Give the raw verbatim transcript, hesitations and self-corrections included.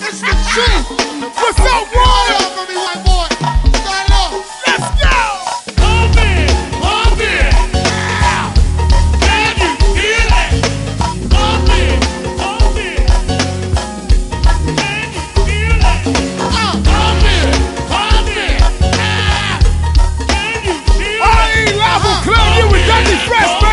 It's the truth. What's up, Warren? Y'all for me, white boy. Start it off. Let's go! Pump it, pump it. Can you feel it? Pump it, pump it. Can you feel it? Pump it, pump it. Can you feel it? I ain't liable, Clown, you with Dudley Fresh.